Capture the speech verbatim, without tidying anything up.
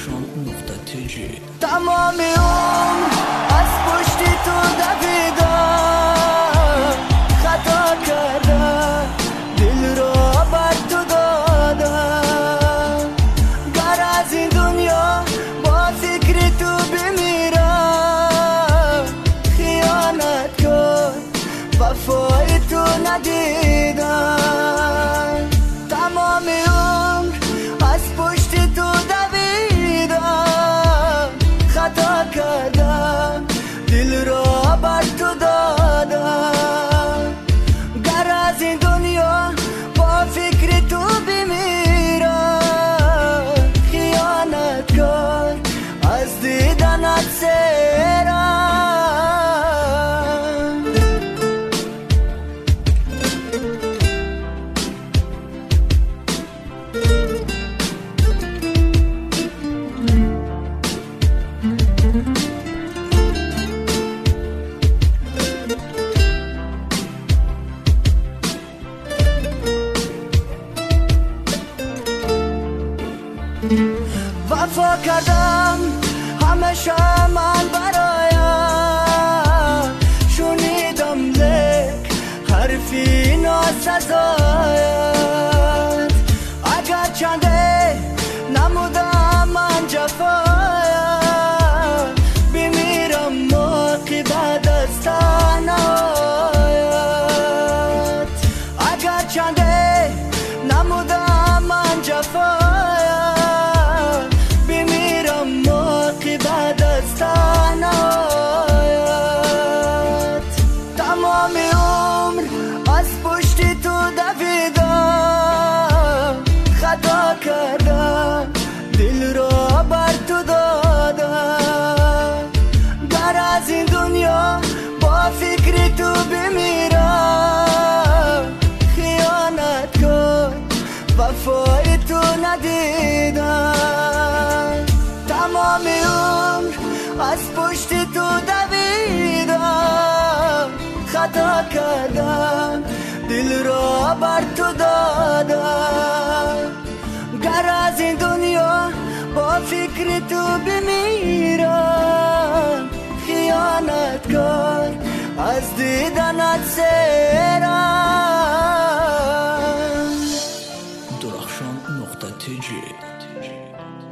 درخشان نقطه تیجی. تمام عمر از پشت تو دویدم، خطا کردم، دل رو بر تو دادم. گر از این دنیا با فکر تو بمیرم، خیانت کن وفای تو ندیدم. تمام عمر از پشت تو دویدم، خطا کردم، دل رو بر تو دادم. گر از این دنیا با فکر تو بمیرم، خیانت کن از دیدنت سیرم. وفا کردم همیشه من برایم، شنیدم لک حرفی ناسزایت. اگر چنده نمودم من جفایم، بمیرم موقع بعد از تنهایت. اگر چنده نمودم من جفایم، بعد از تنهایت. تمام عمر از پشت تو دویدم، خطا کردم، دل رو بر تو دادم. گر از این دنیا با فکر تو بمیرم، خیانت کن وفای تو ندیدم. تمام عمر از پشت تو دویدم، خطا کردم، دل رو بر تو دادم. گر از این دنیا با فکر تو بمیرم، خیانت کن از دیدنت سیرم. درخشان نقطه تیجی.